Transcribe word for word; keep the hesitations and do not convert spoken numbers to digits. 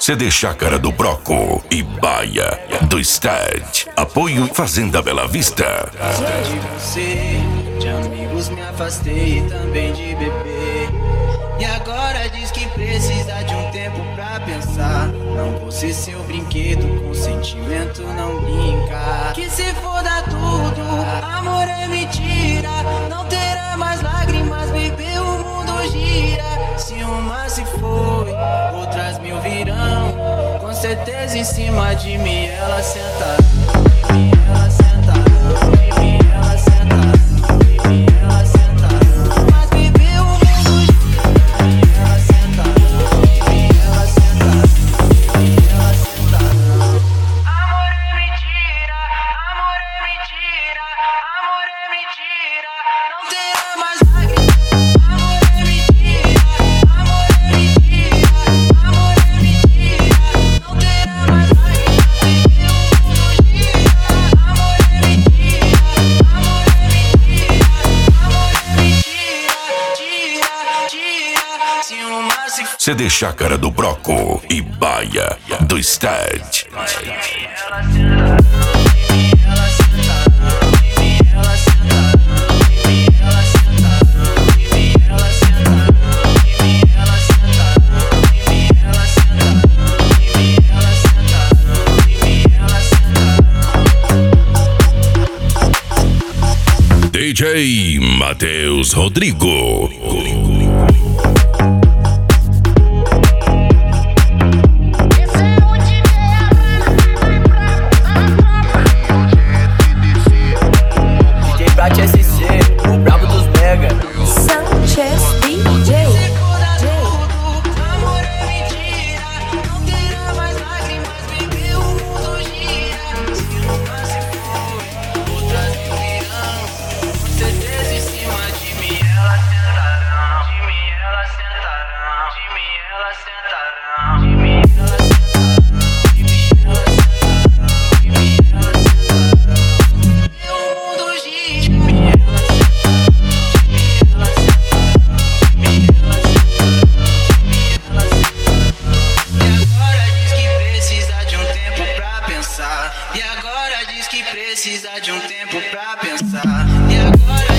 C D Chácara do Broco e Baia do Stad. Apoio Fazenda Bela Vista. De você, de amigos me afastei e também de bebê. E agora diz que precisa de um tempo pra pensar. Não vou ser seu brinquedo, com sentimento não brinca. Que se foda tudo, amor é mentira. Não terá mais lágrimas, bebê, o mundo gira. Se uma se foi, outras mil virão. Com certeza em cima de mim ela senta. De mim ela senta. De mim ela senta. De mim ela senta. Mas bebê, o mundo gira. De mim ela senta. De mim ela senta. De mim ela senta. Amor é mentira. Amor é mentira. Amor é mentira. Não terá mais lágrimas. Amor é mentira. Amor é mentira. Amor é mentira. Não terá mais lágrimas. Bebê, o mundo gira. Amor é mentira. Amor é mentira. Amor é mentira. Tira, tira. Se uma se for. C D Chácara do Broco e Baia do Stad. D J Matheus Rodrigo. D J Prat S C, o brabo dos mega. Sanchez D J. Amor é mentira, não terá mais lágrimas, bebê, o mundo gira. Se uma se foi, outras mil virão. Com certeza em cima de mim elas sentarão. De mim elas sentarão. De mim elas sentarão. De mim elas sentarão. De mim elas sentarão. De mim elas sentarão. Bebê, o mundo gira. De mim elas E agora diz que precisa de um tempo pra pensar. E agora